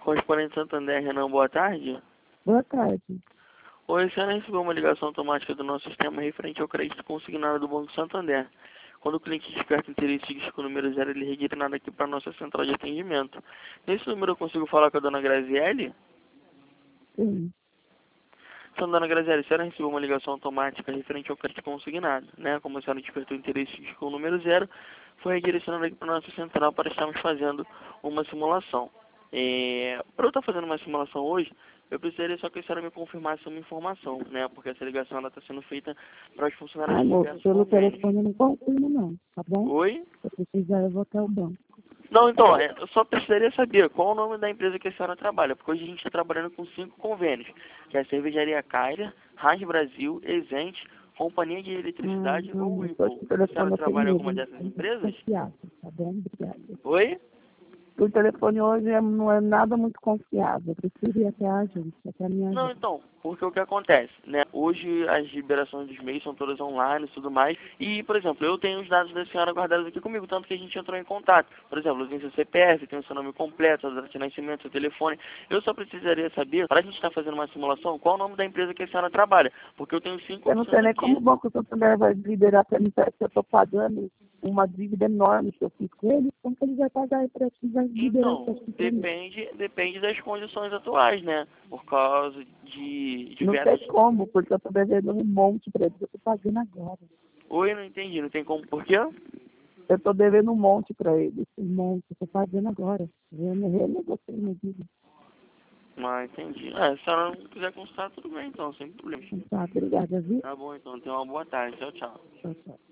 Correspondente Santander, Renan, boa tarde. Boa tarde. Oi, a senhora recebeu uma ligação automática do nosso sistema referente ao crédito consignado do Banco Santander. Quando o cliente desperta interesse e com o número 0, ele é redirecionado aqui para a nossa central de atendimento. Nesse número eu consigo falar com a dona Graziele? Sim. Então, dona Graziele, a senhora recebeu uma ligação automática referente ao crédito consignado, né? Como a senhora despertou interesse com o número 0, foi redirecionado aqui para a nossa central para estarmos fazendo uma simulação. Para eu estar fazendo uma simulação hoje, eu precisaria só que a senhora me confirmasse uma informação, né? Porque essa ligação está sendo feita para os funcionários de Moço, diversos pelo convênios. telefone eu não confirmo não, tá bom? Oi? Se eu precisar, eu vou até o banco. Não, então, eu só precisaria saber qual o nome da empresa que a senhora trabalha, porque hoje a gente está trabalhando com 5 convênios, que é a Cervejaria Kyler, Rádio Brasil, Exente, Companhia de Eletricidade ou Não, Whirlpool. por A telefone senhora eu tenho trabalha em medo, alguma dessas empresas? confiável, tá bom? Obrigada. Oi? O telefone hoje não é nada muito confiável, eu prefiro ir até a agência, até a minha Não, agência. então, porque o que acontece, né? Hoje as liberações dos meios são todas online e tudo mais. E, por exemplo, eu tenho os dados da senhora guardados aqui comigo, tanto que a gente entrou em contato. Por exemplo, eu tenho seu CPF, tenho seu nome completo, sua data de nascimento, seu telefone. Eu só precisaria saber, para a gente estar fazendo uma simulação, qual o nome da empresa que a senhora trabalha. Porque eu tenho 5 Eu não opções sei nem aqui. como o Banco Santander vai liberar para mim, parece que eu estou pagando uma dívida enorme que eu fiz com eles, como que eles vão pagar para mim, vai liberar Então, isso aqui para mim? depende das condições atuais, né? Por causa de Não sei diversas... como, porque eu estou devendo um monte para eles, eu estou pagando agora. Oi, não entendi, não tem como, por quê? Eu estou devendo um monte para eles, um monte, eu estou pagando agora. Eu me renegociei minha dívida. Ah, entendi. Se a senhora não quiser consultar, tudo bem então, sem problema. Tá, obrigada, viu? Tá bom, então. Tenha uma boa tarde. Tchau, tchau. Tchau, tchau.